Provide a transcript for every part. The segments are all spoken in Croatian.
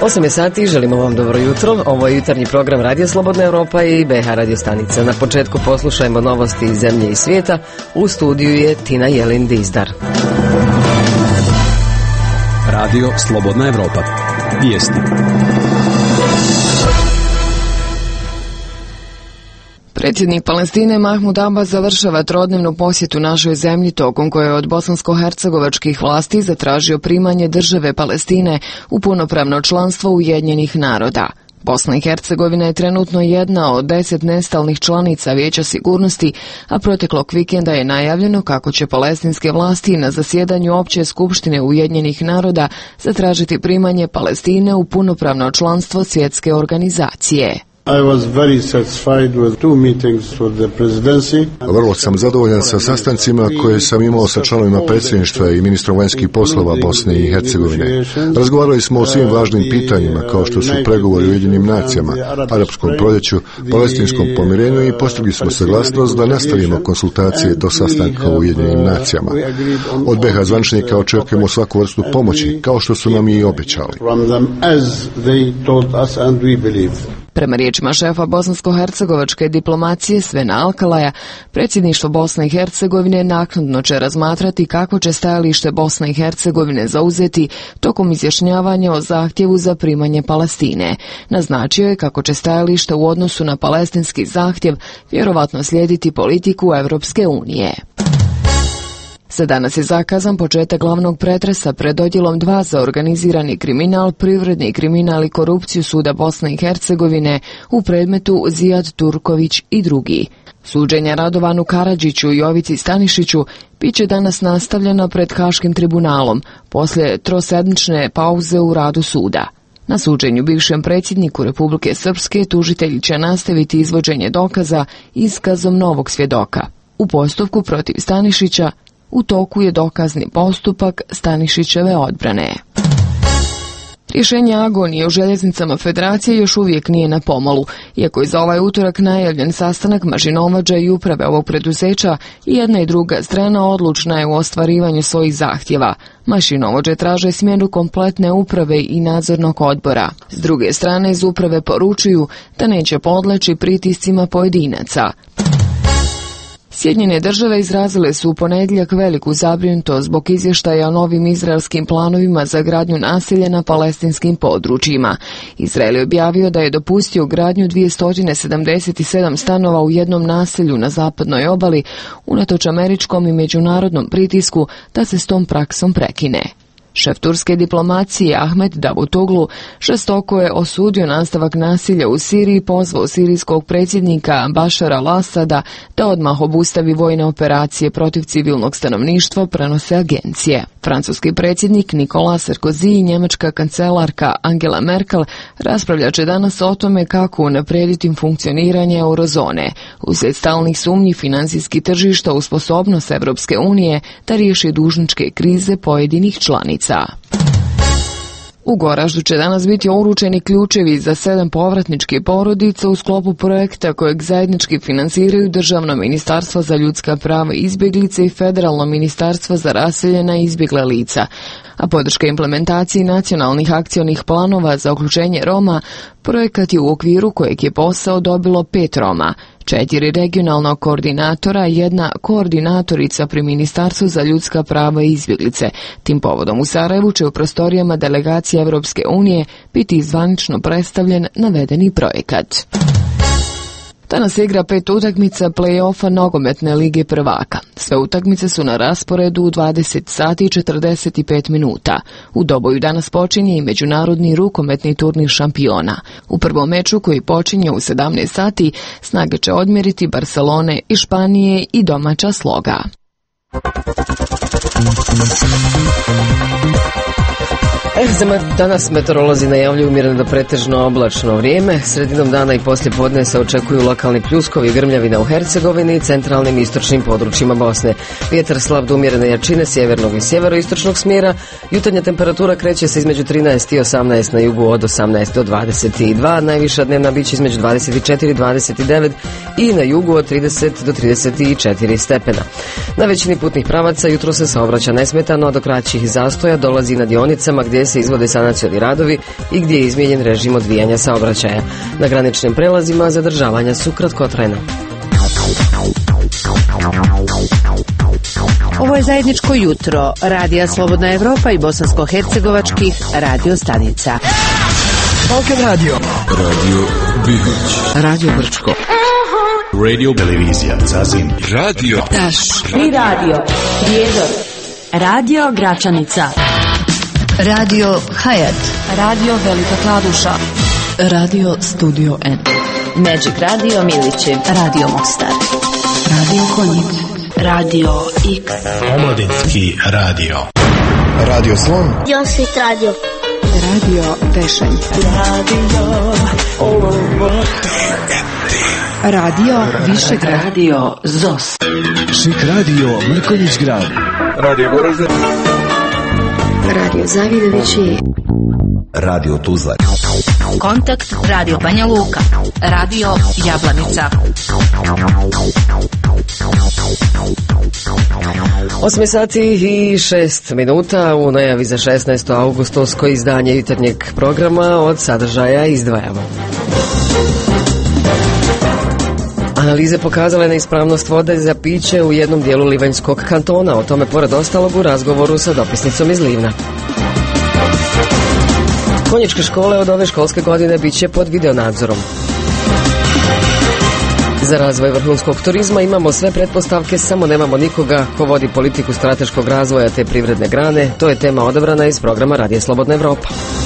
8 je sati, želimo vam dobro jutro. Ovo je jutarnji program Radio Slobodna Europa i BH radio stanica. Na početku poslušajmo novosti iz zemlje i svijeta. U studiju je Tina Jelin Dizdar. Radio Slobodna Europa. Vijesti. Predsjednik Palestine Mahmud Abbas završava trodnevnu posjetu našoj zemlji, tokom koje je od bosansko-hercegovačkih vlasti zatražio primanje države Palestine u punopravno članstvo Ujedinjenih naroda. Bosna i Hercegovina je trenutno jedna od 10 nestalnih članica Vijeća sigurnosti, a proteklog vikenda je najavljeno kako će palestinske vlasti na zasjedanju Opće skupštine Ujedinjenih naroda zatražiti primanje Palestine u punopravno članstvo svjetske organizacije. Vrlo sam zadovoljan sa sastancima koje sam imao sa članovima predsjedništva i ministrom vanjskih poslova Bosne i Hercegovine. Razgovarali smo o svim važnim pitanjima kao što su pregovori u Ujedinjenim nacijama, arapskom proljeću, palestinskom pomirenju i postigli smo saglasnost da nastavimo konsultacije do sastanka u Ujedinjenim nacijama. Od BiH zvaničnika očekujemo svaku vrstu pomoći, kao što su nam i obećali. Prema riječima šefa bosansko-hercegovačke diplomacije Svena Alkalaja, predsjedništvo Bosne i Hercegovine naknadno će razmatrati kako će stajalište Bosne i Hercegovine zauzeti tokom izjašnjavanja o zahtjevu za primanje Palestine. Naznačio je kako će stajalište u odnosu na palestinski zahtjev vjerovatno slijediti politiku Europske unije. Za danas je zakazan početak glavnog pretresa pred odjelom 2 za organizirani kriminal, privredni kriminal i korupciju Suda Bosne i Hercegovine u predmetu Zijad Turković i drugi. Suđenja Radovanu Karadžiću i Jovici Stanišiću bit će danas nastavljena pred Haškim tribunalom, poslije trosedmične pauze u radu suda. Na suđenju bivšem predsjedniku Republike Srpske tužitelji će nastaviti izvođenje dokaza iskazom novog svjedoka. U postupku protiv Stanišića u toku je dokazni postupak Stanišićeve odbrane. Rješenje agonije u željeznicama Federacije još uvijek nije na pomolu, iako je za ovaj utorak najavljen sastanak mašinovođa i uprave ovog preduzeća i jedna i druga strana odlučna je u ostvarivanju svojih zahtjeva. Mašinovođe traže smjenu kompletne uprave i nadzornog odbora. S druge strane iz uprave poručuju da neće podleći pritiscima pojedinaca. Sjedinjene države izrazile su u ponedjeljak veliku zabrinutost zbog izvještaja o novim izraelskim planovima za gradnju naselja na palestinskim područjima. Izrael je objavio da je dopustio gradnju 277 stanova u jednom naselju na zapadnoj obali, unatoč američkom i međunarodnom pritisku da se s tom praksom prekine. Šef turske diplomacije Ahmet Davutoglu žestoko je osudio nastavak nasilja u Siriji i pozvao sirijskog predsjednika Bašara al-Asada da odmah obustavi vojne operacije protiv civilnog stanovništva, prenose agencije. Francuski predsjednik Nicolas Sarkozy i njemačka kancelarka Angela Merkel raspravljat će danas o tome kako unaprijediti funkcioniranje eurozone, uslijed stalnih sumnji financijskih tržišta u sposobnost Europske unije da riješi dužničke krize pojedinih članica. U Goraždu će danas biti uručeni ključevi za 7 povratničkih porodica u sklopu projekta kojeg zajednički financiraju Državno ministarstvo za ljudska prava i izbjeglice i Federalno ministarstvo za raseljena i izbjegla lica, a podrška implementaciji nacionalnih akcionih planova za uključenje Roma projekat je u okviru kojeg je posao dobilo 5 Roma, 4 regionalnog koordinatora, 1 koordinatorica pri Ministarstvu za ljudska prava i izbjeglice. Tim povodom u Sarajevu će u prostorijama delegacije Europske unije biti zvanično predstavljen navedeni projekat. Danas se igra 5 utakmica play-offa nogometne lige prvaka. Sve utakmice su na rasporedu u 20 sati i 45 minuta. U doboju danas počinje i međunarodni rukometni turnir šampiona. U prvom meču koji počinje u 17 sati snage će odmjeriti Barcelone i Španije i domaća Sloga. Danas meteorolozi najavljuju umjereno do pretežno oblačno vrijeme. Sredinom dana i poslije podne se očekuju lokalni pljuskovi i grmljavina u Hercegovini i centralnim i istočnim područjima Bosne. Vjetar slab do umjerene jačine sjevernog i sjeveroistočnog smjera. Jutarnja temperatura kreće se između 13 i 18 na jugu, od 18 do 22. Najviša dnevna biće između 24 i 29 i na jugu od 30 do 34 stepena. Na većini putnih pravaca jutro se saobraća nesmetano, a do kraćih zastoja dolazi na dionicama gdje se izvode sanacioni radovi i gdje je izmijenjen režim odvijanja saobraćaja. Na graničnim prelazima zadržavanja su kratkotrajna. Ovo je zajedničko jutro Radija Slobodna Evropa i bosansko-hercegovačkih radio stanica. Balkan Radio. Radio Bihać. Radio Brčko. Radio Televizija Zazin. Radio Taš. I radio Prijedor. Radio Gračanica. Radio Hayat. Radio Velika Kladuša. Radio Studio N. Magic Radio Milići. Radio Mostar. Radio Konjic. Radio X. Omladinski radio. Radio Slon. Josit Radio. Radio Tešanj. Radio Višegrad. Radio ZOS. Šik radio Mrkonjić grad. Radio Goražde. Radio Zavidovići. Radio Tuzla. Kontakt Radio Banja Luka. Radio Jablanica. 8 sati i 6 minuta u najavi za 16. augustovsko izdanje jutarnjeg programa od sadržaja izdvajamo. Analize pokazale neispravnost vode za piće u jednom dijelu Livanjskog kantona. O tome pored ostalog u razgovoru sa dopisnicom iz Livna. Konjičke škole od ove školske godine bit će pod videonadzorom. Za razvoj vrhunskog turizma imamo sve pretpostavke, samo nemamo nikoga ko vodi politiku strateškog razvoja te privredne grane. To je tema odabrana iz programa Radija Slobodna Evropa.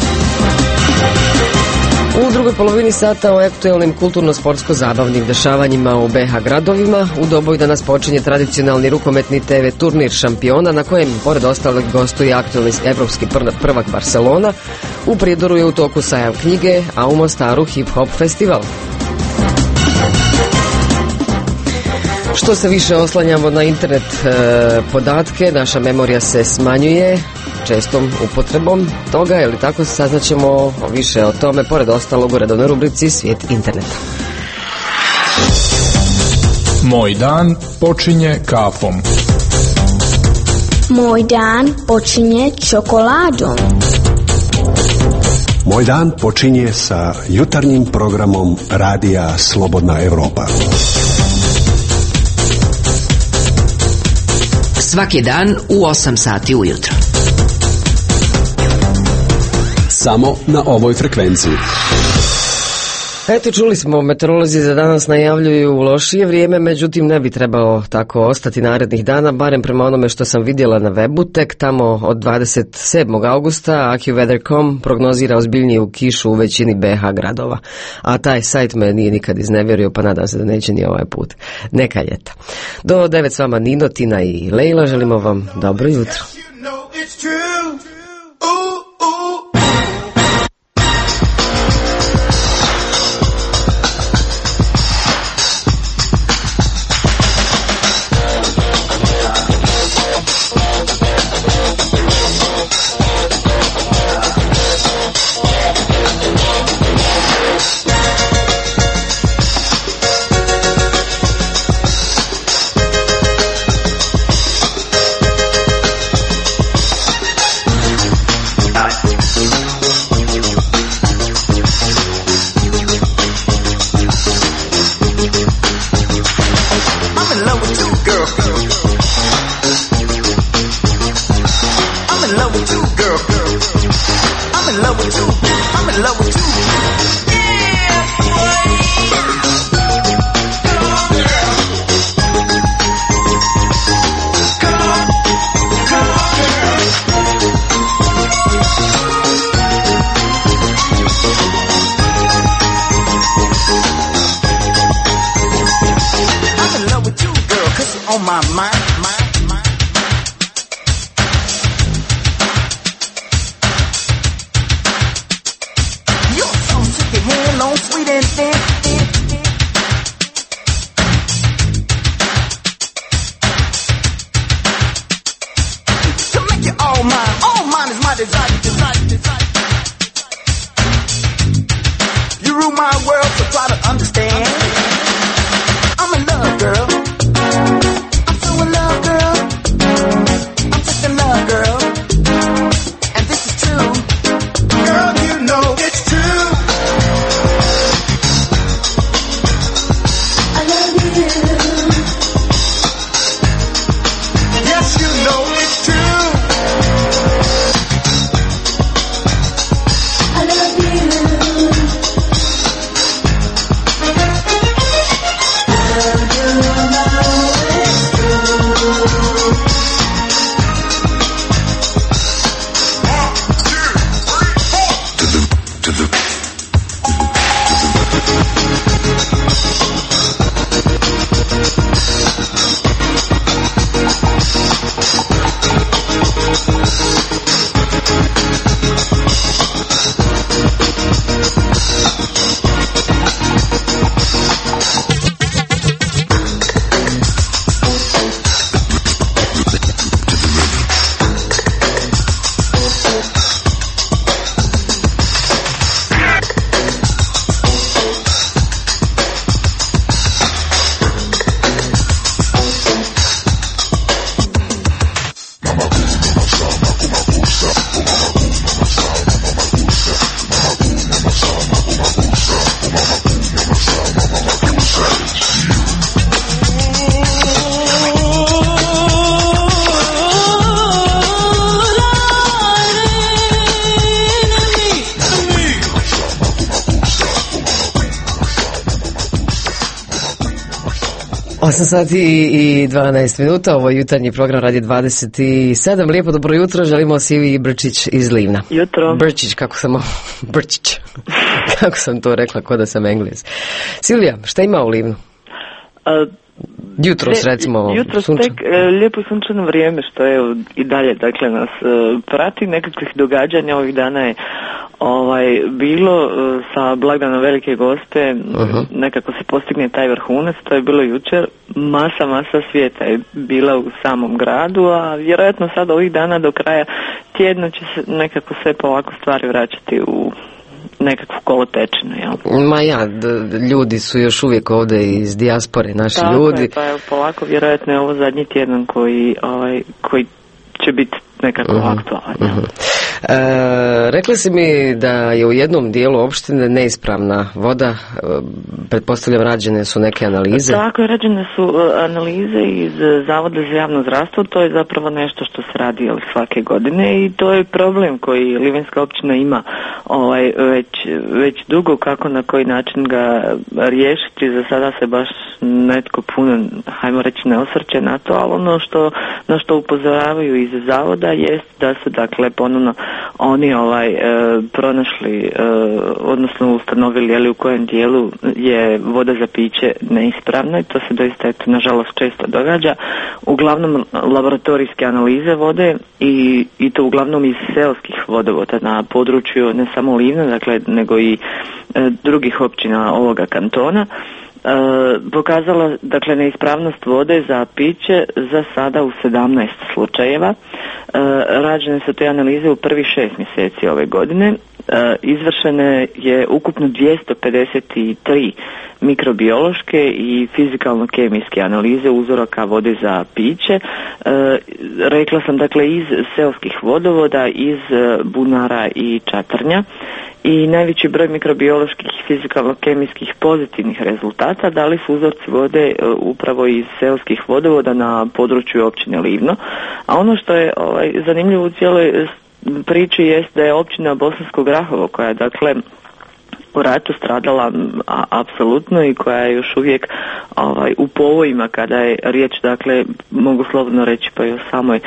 U drugoj polovini sata o aktuelnim kulturno-sportsko-zabavnim dešavanjima u BH gradovima. U dobu danas počinje tradicionalni rukometni TV turnir šampiona na kojem, pored ostalog, gostuje aktuelni evropski prvak Barcelona. U Prijedoru je u toku sajam knjige, a u Mostaru hip-hop festival. Što se više oslanjamo na internet podatke, naša memorija se smanjuje čestom upotrebom toga, ili tako, saznaćemo više o tome, pored ostalog, u redovnoj rubrici Svijet interneta. Moj dan počinje kafom. Moj dan počinje čokoladom. Moj dan počinje sa jutarnjim programom Radija Slobodna Evropa. Svaki dan u 8 sati ujutro. Samo na ovoj frekvenciji. Eto, čuli smo, meteorolozi za danas najavljuju lošije vrijeme, međutim ne bi trebalo tako ostati narednih dana, barem prema onome što sam vidjela na webu. Tek tamo od 27. augusta AccuWeather.com prognozira ozbiljniju kišu u većini BH gradova. A taj sajt me nije nikad iznevjerio, pa nadam se da neće ni ovaj put. Neka ljeta. Do 9 s vama Nino, Tina i Lejla, želimo vam dobro jutro. I'm in love, girl. I'm so in love, girl. 8 sati i 12 minuta, ovo je jutarnji program Radio 27. Lijepo dobro jutro, želimo Silviji Brčić iz Livna. Jutro. Brčić, Brčić. Kako sam to rekla, ko da sam Englez. Silvija, šta ima u Livnu? Jutros, recimo, tek lijepo sunčano vrijeme što je i dalje, dakle, nas prati. Nekakvih događanja ovih dana je bilo sa blagdanom Velike Gospe, nekako se postigne taj vrhunac, to je bilo jučer. Masa svijeta je bila u samom gradu, a vjerojatno sad ovih dana do kraja tjedna će se nekako sve polako stvari vraćati u nekakvu kolotečinu, jel? Ma ja, ljudi su još uvijek ovdje iz dijaspore, naši tako ljudi. Je, pa je polako, vjerojatno je ovo zadnji tjedan koji će biti nekako aktualan. Rekli si mi da je u jednom dijelu opštine neispravna voda, pretpostavljam rađene su neke analize. Tako je, rađene su analize iz Zavoda za javno zdravstvo, to je zapravo nešto što se radi svake godine i to je problem koji Livanjska općina ima već dugo, kako na koji način ga riješiti. Za sada se baš netko puno, hajmo reći, ne osvrće na to, ali ono na što upozoravaju iz Zavoda jest da su, dakle, ponovno oni pronašli, odnosno ustanovili u kojem dijelu je voda za piće neispravna i to se doista, nažalost, često događa. Uglavnom laboratorijske analize vode i to uglavnom iz seoskih vodovoda na području ne samo Livna, dakle, nego i drugih općina ovoga kantona, pokazala, dakle, neispravnost vode za piće za sada u 17 slučajeva. Rađene su te analize u prvih 6 mjeseci ove godine. Izvršene je ukupno 253 mikrobiološke i fizikalno-kemijske analize uzoraka vode za piće. Rekla sam, dakle, iz seoskih vodovoda, iz bunara i čatrnja. I najveći broj mikrobioloških i fizikalno-kemijskih pozitivnih rezultata dali su uzorci vode upravo iz seoskih vodovoda na području općine Livno. A ono što je zanimljivo u cijeloj priči jest da je općina Bosansko Grahovo, koja je, dakle, u ratu stradala apsolutno i koja je još uvijek u povojima kada je riječ, dakle, mogu slobodno reći, pa i o samoj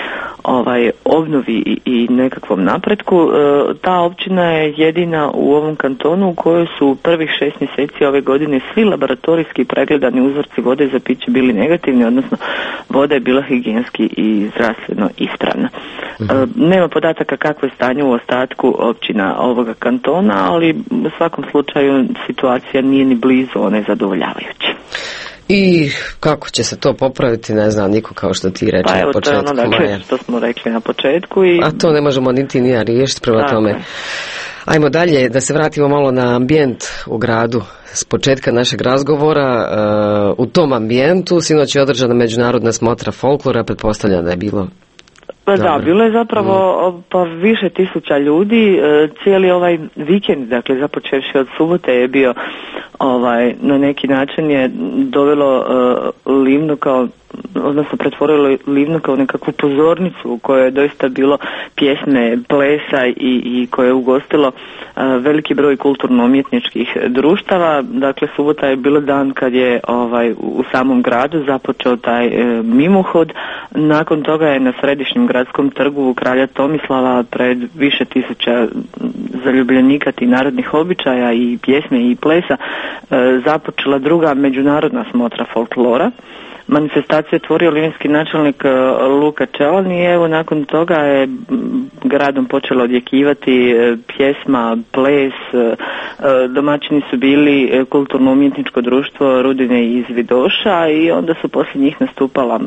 obnovi i nekakvom napretku. Ta općina je jedina u ovom kantonu u kojoj su u prvih 6 mjeseci ove godine svi laboratorijski pregledani uzorci vode za piće bili negativni, odnosno voda je bila higijenski i zdravstveno ispravna. Nema podataka kakvo je stanje u ostatku općina ovoga kantona, ali u svakom slučaju situacija nije ni blizu one zadovoljavajuće. I kako će se to popraviti, ne znam niko, kao što ti reče na početku. Pa evo, to je ono, dakle, što smo rekli na početku. A to ne možemo niti ni ja riješiti, prema tome. Ajmo dalje, da se vratimo malo na ambijent u gradu. S početka našeg razgovora, u tom ambijentu sinoć je održana međunarodna smotra folklora, pretpostavljam da je bilo... Da, bilo je zapravo pa više tisuća ljudi, cijeli ovaj vikend, dakle, započevši od subote je bio, na neki način je dovelo Livno kao, odnosno pretvorilo Livno kao nekakvu pozornicu u kojoj je doista bilo pjesme, plesa i koje je ugostilo veliki broj kulturno-umjetničkih društava. Dakle, subota je bilo dan kad je u samom gradu započeo taj mimohod. Nakon toga je na središnjem gradskom trgu kralja Tomislava pred više tisuća zaljubljenika tih narodnih običaja i pjesme i plesa započela druga međunarodna smotra folklora. Manifestaciju je otvorio livanjski načelnik Luka Čelan i evo nakon toga je gradom počelo odjekivati pjesma, ples, domaćini su bili kulturno-umjetničko društvo Rudine iz Vidoša i onda su poslije njih nastupala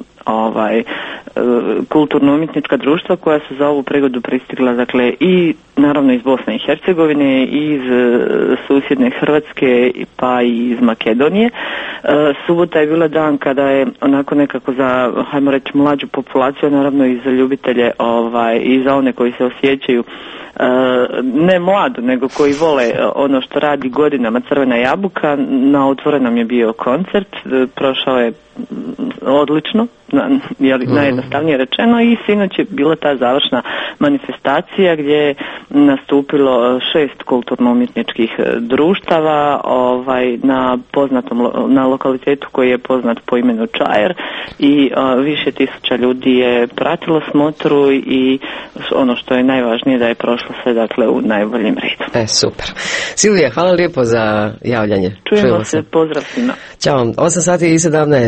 kulturno-umjetnička društva koja su za ovu prigodu pristigla, dakle, i naravno iz Bosne i Hercegovine, i iz susjedne Hrvatske, pa i iz Makedonije. Subota je bila dan kada je onako nekako za, hajmo reći, mlađu populaciju, naravno i za ljubitelje i za one koji se osjećaju ne mladu, nego koji vole ono što radi godinama Crvena jabuka. Na otvorenom je bio koncert, prošao je odlično, najjednostavnije rečeno, i sinoć je bila ta završna manifestacija gdje je nastupilo 6 kulturno-umjetničkih društava na lokalitetu koji je poznat po imenu Čajer, i više tisuća ljudi je pratilo smotru, i ono što je najvažnije da je prošlo sve dakle u najboljem redu. Super. Silvija, hvala lijepo za javljanje. Čujemo se, pozdrav svima. Ćao. 8 sati i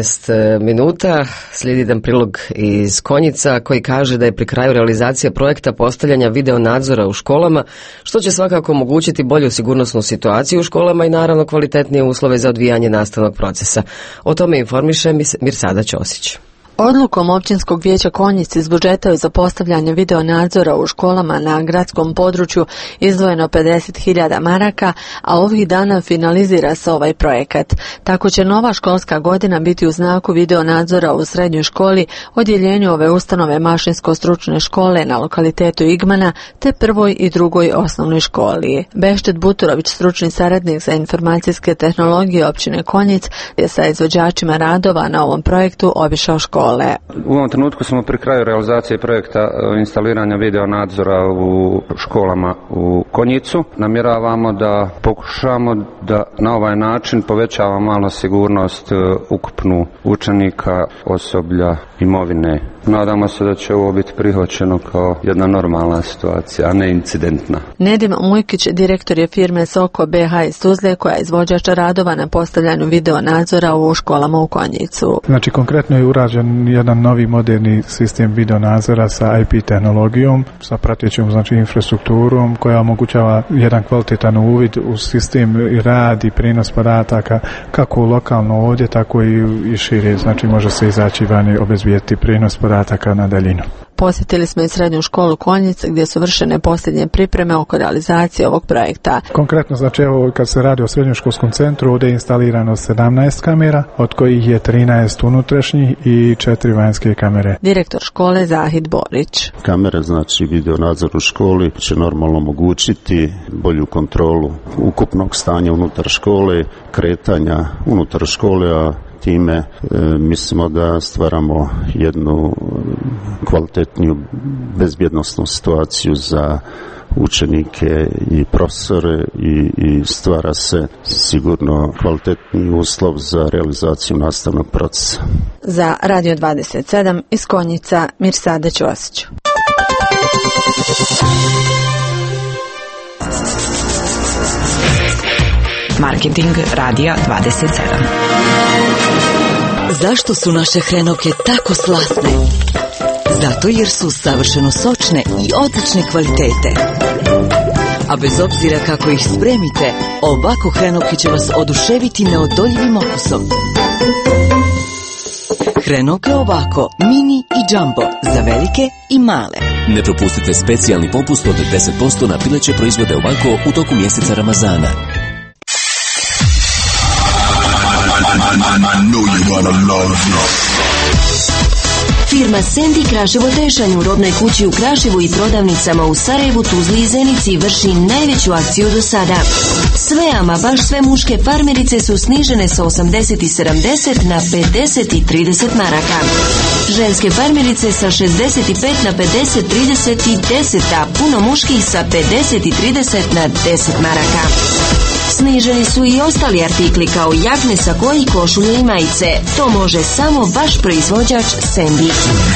17 minuta. Slijedi jedan prilog iz Konjica koji kaže da je pri kraju realizacija projekta postavljanja video nadzora u školama, što će svakako omogućiti bolju sigurnosnu situaciju u školama i naravno kvalitetnije uslove za odvijanje nastavnog procesa. O tome informiše Mirsada Ćosić. Odlukom Općinskog vijeća Konjic iz budžeta je za postavljanje video nadzora u školama na gradskom području izdvojeno 50.000 maraka, a ovih dana finalizira se ovaj projekat. Tako će nova školska godina biti u znaku video nadzora u srednjoj školi, odjeljenju ove ustanove Mašinsko-stručne škole na lokalitetu Igmana, te prvoj i drugoj osnovnoj školi. Beštet Buturović, stručni saradnik za informacijske tehnologije općine Konjic, je sa izvođačima radova na ovom projektu obišao škole. U ovom trenutku smo pri kraju realizacije projekta instaliranja video nadzora u školama u Konjicu. Namjeravamo da pokušamo da na ovaj način povećava malo sigurnost ukupnu učenika, osoblja, imovine. Nadamo se da će ovo biti prihvaćeno kao jedna normalna situacija, a ne incidentna. Nedim Mujkić, direktor je firme Soko BH iz Tuzle, koja je izvođača radova na postavljanju video nadzora u školama u Konjicu. Znači, konkretno je urađen jedan novi moderni sistem video nadzora sa IP tehnologijom, sa pratećom infrastrukturom koja omogućava jedan kvalitetan uvid u sistem i rad i prijenos podataka kako lokalno ovdje, tako i šire. Znači, može se izaći van i obezbijeti prijenos podataka na daljinu. Posjetili smo i srednju školu Konjic gdje su vršene posljednje pripreme oko realizacije ovog projekta. Konkretno, znači, evo, kad se radi o srednjoškolskom centru, ovdje je instalirano 17 kamera, od kojih je 13 unutrašnjih i 4 vanjske kamere. Direktor škole Zahid Borić. Kamere, znači video nadzor u školi, će normalno omogućiti bolju kontrolu ukupnog stanja unutar škole, kretanja unutar škole, a time mislimo da stvaramo jednu kvalitetniju bezbjednosnu situaciju za učenike i profesore i stvara se sigurno kvalitetni uslov za realizaciju nastavnog procesa. Za Radio 27 iz Konjica, Mirsada Ćosić. Marketing Radija 27. Zašto su naše hrenovke tako slatne? Zato jer su savršeno sočne i odlične kvalitete. A bez obzira kako ih spremite, ovako hrenovke će vas oduševiti neodoljivim okusom. Hrenovke ovako, mini i jumbo, za velike i male. Ne propustite specijalni popust od 10% na pileće proizvode ovako u toku mjeseca Ramazana. Firma Sandy Kraševo Tešanj u robnoj kući u Kraševu i prodavnicama u Sarajevu, Tuzli i Zenici vrši najveću akciju do sada. Sve, ama baš sve muške farmerice su snižene sa 80 i 70 na 50 i 30 maraka. Ženske farmerice sa 65 na 50, 30 i 10, a puno muških sa 50 i 30 na 10 maraka. Sniženi su i ostali artikli kao jakne, sakoji, košulje i majice. To može samo vaš proizvođač Sandy.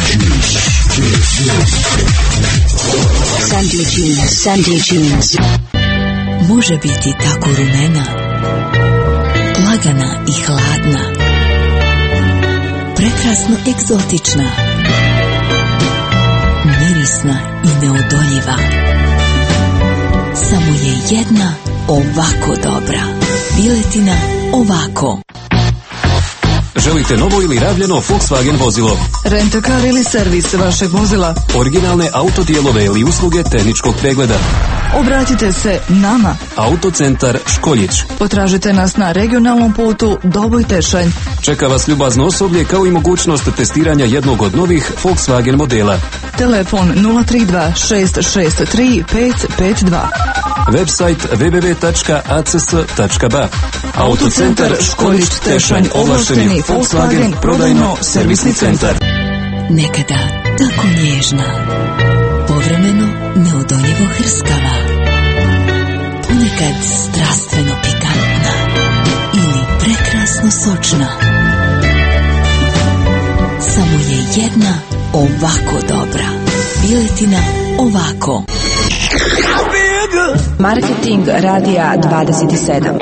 Sandy Jeans. Može biti tako rumena, lagana i hladna, prekrasno egzotična, mirisna i neodoljiva. Samo je jedna ovako dobra. Piletina ovako. Želite novo ili rabljeno Volkswagen vozilo? Rentakar ili servis vašeg vozila? Originalne autodijelove ili usluge tehničkog pregleda? Obratite se nama. Autocentar Školjić. Potražite nas na regionalnom putu Doboj Tešanj. Čeka vas ljubazno osoblje kao i mogućnost testiranja jednog od novih Volkswagen modela. Telefon 032 663 552. Website www.acs.ba. Autocentar Školjić Tešanj, ovlašteni Volkswagen prodajno servisni centar. nekada tako nježna, povremeno neodoljivo hrskava, ponekad strastveno pikantna ili prekrasno sočna. Samo je jedna ovako dobra. Piletina ovako. Marketing radija 27.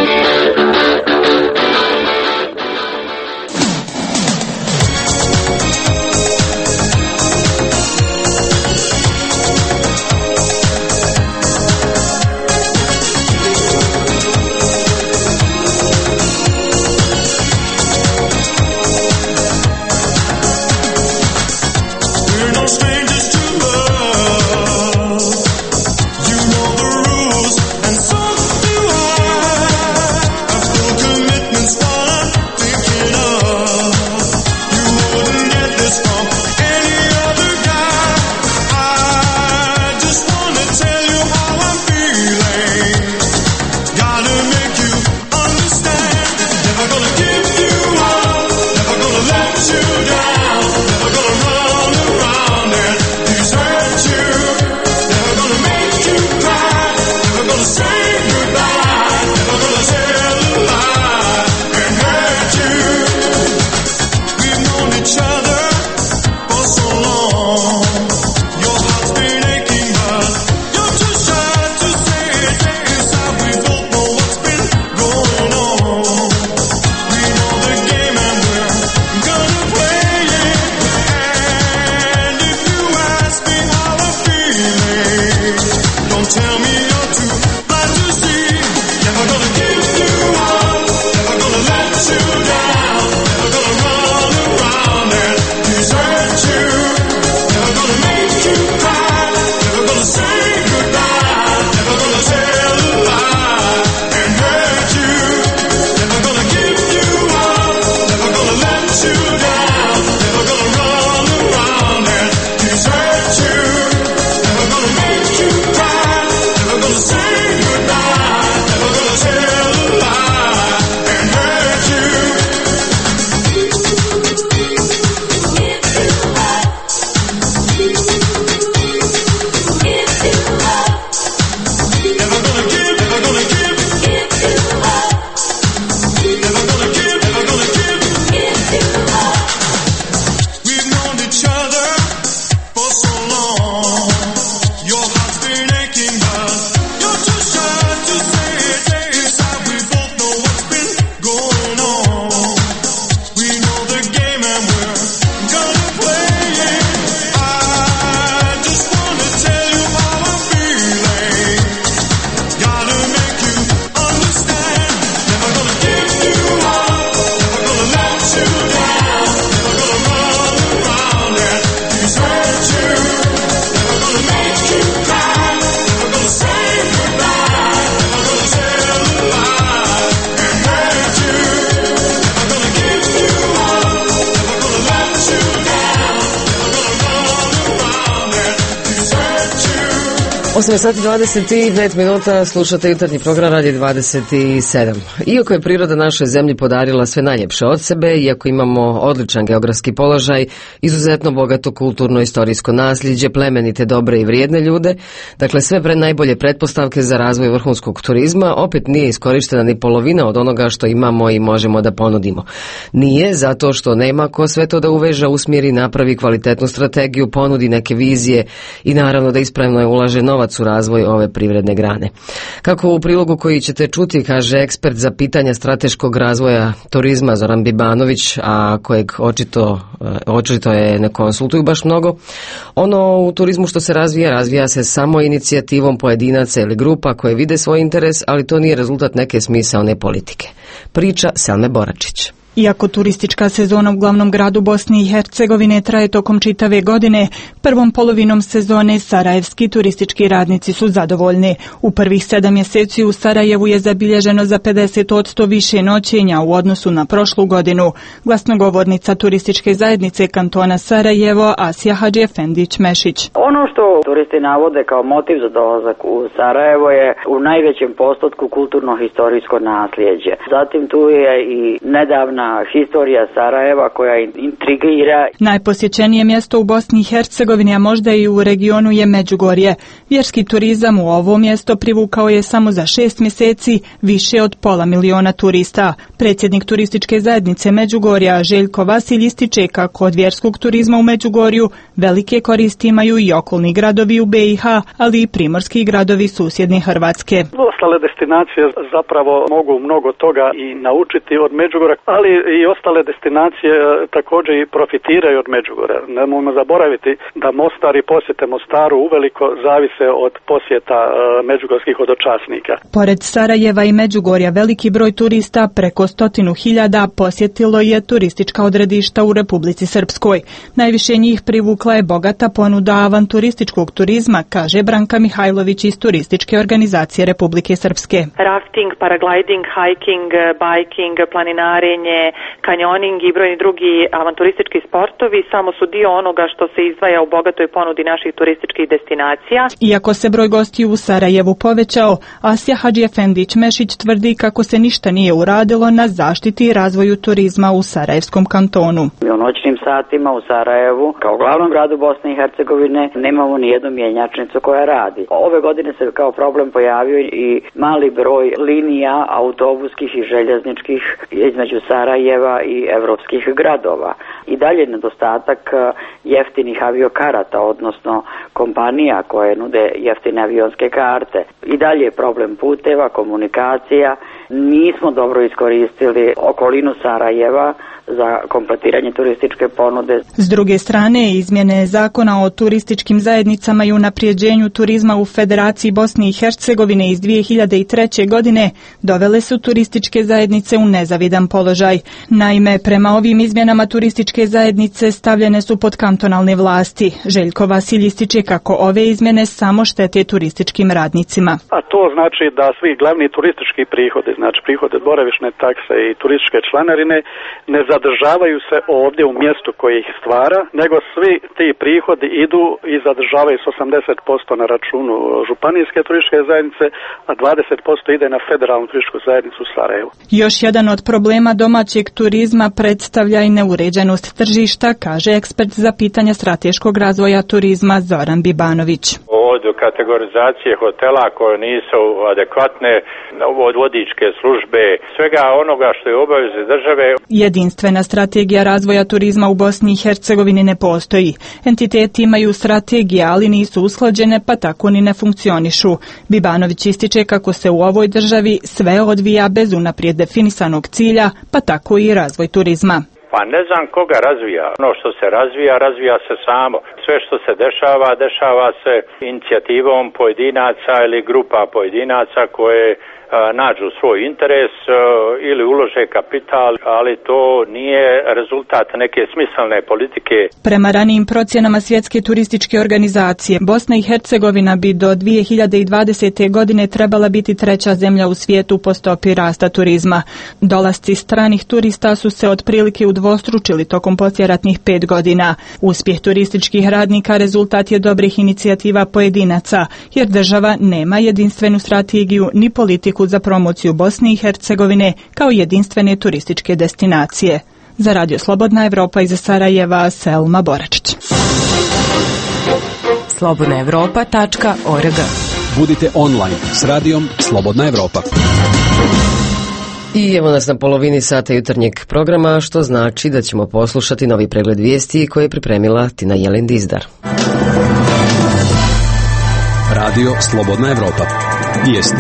Sati 25 minuta, slušate jutarnji program Radija 27. Iako je priroda našoj zemlji podarila sve najljepše od sebe, iako imamo odličan geografski položaj, izuzetno bogato kulturno istorijsko nasljeđe, plemenite, dobre i vrijedne ljude, dakle sve najbolje pretpostavke za razvoj vrhunskog turizma, opet nije iskorištena ni polovina od onoga što imamo i možemo da ponudimo. Nije zato što nema ko sve to da uveža, usmjeri, napravi kvalitetnu strategiju, ponudi neke vizije i naravno da ispravno je ulaže novac u razvoj ove privredne grane. Kako u prilogu koji ćete čuti kaže ekspert za pitanja strateškog razvoja turizma Zoran Bibanović, a kojeg očito je ne konsultuju baš mnogo, ono u turizmu što se razvija se samo inicijativom pojedinaca ili grupa koje vide svoj interes, ali to nije rezultat neke smisaone politike. Priča Selme Boračić. Iako turistička sezona u glavnom gradu Bosne i Hercegovine traje tokom čitave godine, prvom polovinom sezone sarajevski turistički radnici su zadovoljni. U prvih 7 mjeseci u Sarajevu je zabilježeno za 50% više noćenja u odnosu na prošlu godinu. Glasnogovornica turističke zajednice kantona Sarajevo Asija Hadžiefendić Mešić. Ono što turisti navode kao motiv za dolazak u Sarajevo je u najvećem postotku kulturno-historijsko nasljeđe. Zatim tu je i nedavna jedna historija Sarajeva koja intrigira. Najposjećenije mjesto u Bosni i Hercegovini, a možda i u regionu, je Međugorje. Vjerski turizam u ovo mjesto privukao je samo za 6 mjeseci više od 500.000 turista. Predsjednik turističke zajednice Međugorja Željko Vasilj ističe kako od vjerskog turizma u Međugorju velike koristi imaju i okolni gradovi u BiH, ali i primorski gradovi susjedne Hrvatske. Ostale destinacije zapravo mogu mnogo toga i naučiti od Međugorja, ali i ostale destinacije također i profitiraju od Međugorja. Nemojmo zaboraviti da Mostar i posjete Mostaru uveliko zavise od posjeta međugorskih hodočasnika. Pored Sarajeva i Međugorja veliki broj turista, preko 100.000, posjetilo je turistička odredišta u Republici Srpskoj. Najviše njih privukla je bogata ponuda avanturističkog turizma, kaže Branka Mihajlović iz Turističke organizacije Republike Srpske. Rafting, paragliding, hiking, biking, planinarenje, kanjoning i brojni drugi avanturistički sportovi samo su dio onoga što se izdvaja u bogatoj ponudi naših turističkih destinacija. Iako se broj gostiju u Sarajevu povećao, Asja Hadžiefendić Mešić tvrdi kako se ništa nije uradilo na zaštiti i razvoju turizma u Sarajevskom kantonu. U noćnim satima u Sarajevu, kao glavnom gradu Bosne i Hercegovine, nemamo ni jednu mjenjačnicu koja radi. Ove godine se kao problem pojavio i mali broj linija autobuskih i željezničkih između Sarajeva i evropskih gradova. I dalje nedostatak jeftinih aviokarata, odnosno kompanija koje nude jeftine avionske karte. I dalje je problem puteva, komunikacija. Nismo dobro iskoristili okolinu Sarajeva za kompletiranje turističke ponude. S druge strane, izmjene zakona o turističkim zajednicama i unaprijeđenju turizma u Federaciji Bosne i Hercegovine iz 2003. godine dovele su turističke zajednice u nezavidan položaj. Naime, prema ovim izmjenama turističke zajednice stavljene su pod kantonalne vlasti. Željko Vasilj ističe kako ove izmjene samo štete turističkim radnicima. A to znači da svi glavni turistički prihodi, znači prihode od boravišne takse i turističke članarine, ne zadržavaju se ovdje u mjestu koji ih stvara, nego svi ti prihodi idu i zadržavaju se 80% na računu županijske turističke zajednice, a 20% ide na federalnu turističku zajednicu u Sarajevu. Još jedan od problema domaćeg turizma predstavlja i neuređenost tržišta, kaže ekspert za pitanja strateškog razvoja turizma Zoran Bibanović. Od kategorizacije hotela koje nisu adekvatne, od vodičke službe, svega onoga što je obaveza države. Jedinstvena strategija razvoja turizma u Bosni i Hercegovini ne postoji. Entiteti imaju strategije, ali nisu usklađene, pa tako ni ne funkcionišu. Bibanović ističe kako se u ovoj državi sve odvija bez unaprijed definisanog cilja, pa tako i razvoj turizma. Pa ne znam koga razvija. Ono što se razvija, razvija se samo. Sve što se dešava, dešava se inicijativom pojedinaca ili grupa pojedinaca koje nađu svoj interes ili ulože kapital, ali to nije rezultat neke smislene politike. Prema ranijim procjenama Svjetske turističke organizacije, Bosna i Hercegovina bi do 2020. godine trebala biti 3. zemlja u svijetu po stopi rasta turizma. Dolasci stranih turista su se otprilike udvostručili tokom poslijeratnih 5 godina. Uspjeh turističkih radnika rezultat je dobrih inicijativa pojedinaca, jer država nema jedinstvenu strategiju ni politiku za promociju Bosne i Hercegovine kao jedinstvene turističke destinacije. Za Radio Slobodna Evropa iz Sarajeva, Selma Boračić. slobodnaevropa.org. Budite online s radijom Slobodna Evropa. I evo nas na polovini sata jutarnjeg programa, što znači da ćemo poslušati novi pregled vijesti koje je pripremila Tina Jelen Dizdar. Radio Slobodna Evropa. Vijesti.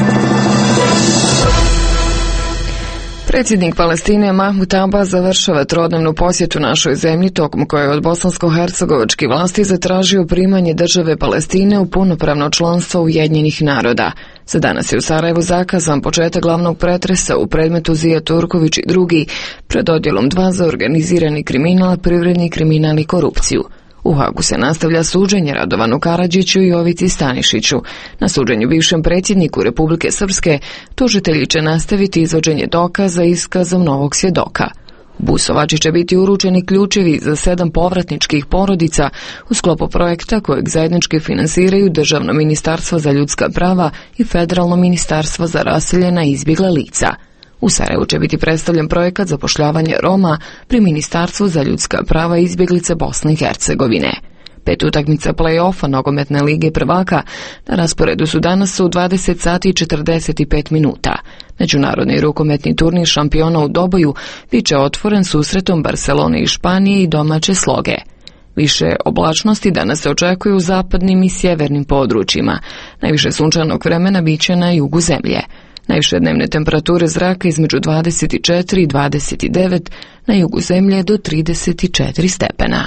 Predsjednik Palestine Mahmud Abbas završava trodnevnu posjetu našoj zemlji, tokom koje je od bosansko-hercegovačke vlasti zatražio primanje države Palestine u punopravno članstvo Ujedinjenih naroda. Za danas je u Sarajevu zakazan početak glavnog pretresa u predmetu Zija Turković i drugi, pred odjelom 2 za organizirani kriminal, privredni kriminal i korupciju. U Hagu se nastavlja suđenje Radovanu Karadžiću i Jovici Stanišiću. Na suđenju bivšem predsjedniku Republike Srpske tužitelji će nastaviti izvođenje dokaza iskazom novog svjedoka. Busovači će biti uručeni ključevi za 7 povratničkih porodica u sklopu projekta kojeg zajednički finansiraju Državno ministarstvo za ljudska prava i Federalno ministarstvo za raseljena i izbjegla lica. U Sarajevu će biti predstavljen projekat zapošljavanja Roma pri Ministarstvu za ljudska prava i izbjeglice Bosne i Hercegovine. 5 utakmica play-offa nogometne lige prvaka na rasporedu su danas u 20 sati i 45 minuta. Međunarodni rukometni turnir šampiona u Doboju bit će otvoren susretom Barcelone i Španije i domaće Sloge. Više oblačnosti danas se očekuje u zapadnim i sjevernim područjima. Najviše sunčanog vremena bit će na jugu zemlje. Najviše dnevne temperature zraka između 24 i 29, na jugu zemlje do 34 stepena.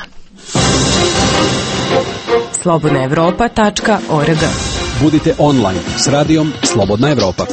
slobodnaevropa.org. Budite online s radijom Slobodna Evropa.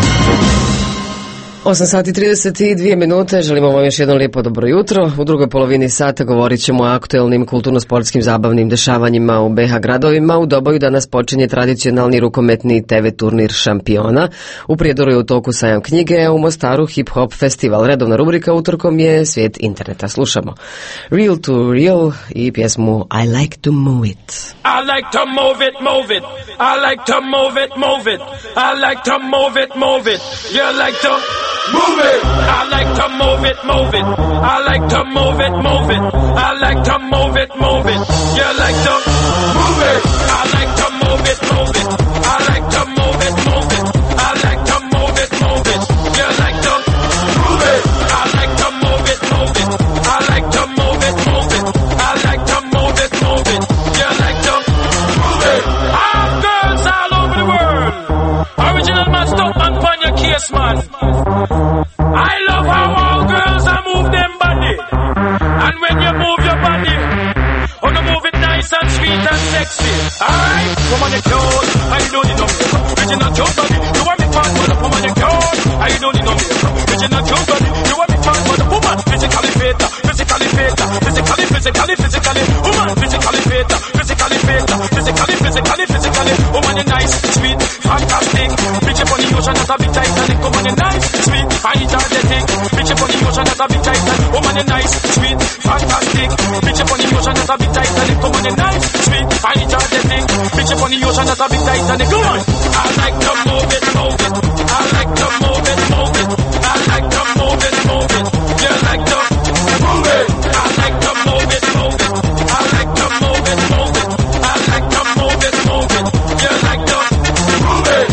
8 sati 32 minute, želimo vam još jedno lijepo dobro jutro. U drugoj polovini sata govorit ćemo o aktuelnim kulturno-sportskim zabavnim dešavanjima u BiH gradovima. U Doboju danas počinje tradicionalni rukometni TV turnir šampiona. U Prijedoru je u toku sajam knjige, u Mostaru Hip Hop festival. Redovna rubrika utorkom je svijet interneta. Slušamo Real to Real i pjesmu I Like to Move It. I like to move it, move it. I like to move it, move it. I like to move it, move it. You like to move it. I like to move it, move it. I like to move it, move it. I like to move it, move it. You like to move it. I like to move it, move it. I like to move it, move it. I like to move it, move it. You like to move it. I like to move it, move it. I like to move it, move it. I like to move it, move it. You like to move it. All girls all over the world. Original man, stop and find your case, man. I love how all girls are move them body. And when you move your body, oh, you move it nice and sweet and sexy. Alright, come on, you cute. I don't need no makeup. Original cute body. You want me fat, but come on, you cute. I don't need no makeup. Original cute body. You want me fat, but woman, physically fit, physically fit, physically. Woman, physically fit, physically fit, physically. Woman, you nice, sweet, fantastic. Bitch up on the ocean, that's a big Titanic. Woman, you nice, sweet, energetic. Bitch up on the ocean, that's a big Titanic. Woman, you nice, sweet, fantastic. Bitch up on the ocean, that's a big Titanic. Woman, you nice, sweet, energetic. Bitch up on the ocean, that's a big Titanic. Go on. I like to move it, move it. I like to move it, move it. I like to move it, move it. You like to move it. I like to move it, move it. I like to move it, move it. I like to move it, move it. You like to move it.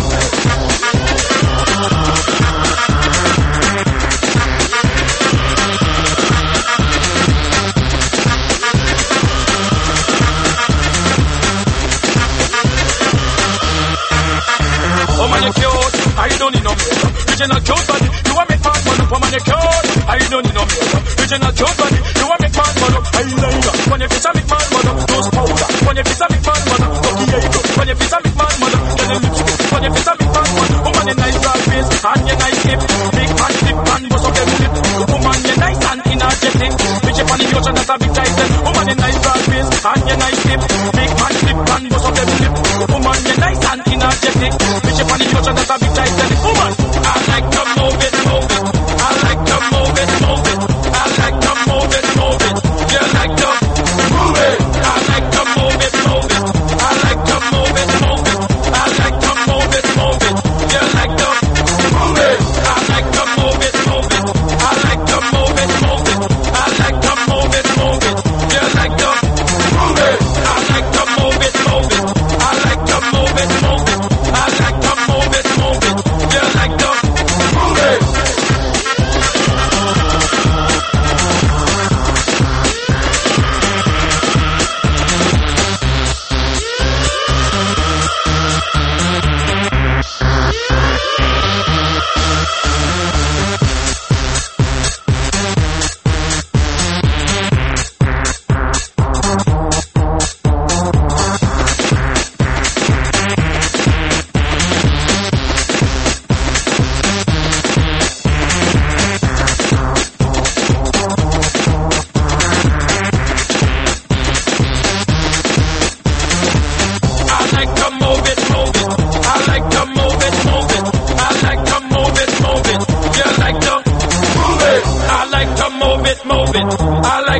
Oh man, you cute. I don't need no makeup. Original cute body. You want me fat, but oh man, you cute. I don't need no makeup. Original cute body. You want me fat, but eyeliner. When you fit a big man, mother, nose powder. When you fit a big man, mother, lucky eyebrow. When you fit a big man, mother, get a lipstick. When you fit a big man, mother, woman, you nice broad face and you nice hip. Big fat lip and bust up them lip. Woman, you nice and energetic. Bitch up on the ocean, that's a big titan. Woman, you nice broad face and you nice hip. Big fat lip and bust up them lip. Woman, you nice and energetic. Bitch up on the ocean, that's a big titan. Woman, I like to move it, move it. I like to move it, move it. I like to move it, move it. You like to move it. I like to move it, move it. I like to move it, move it. I like to move it, move it. You like to move it. I like to move it, move it. I like to move it, move it. I like to move it, move it. You like to move it. I like to move it, move it. I like to move it, move it. I like to move it, move it. You like to move it.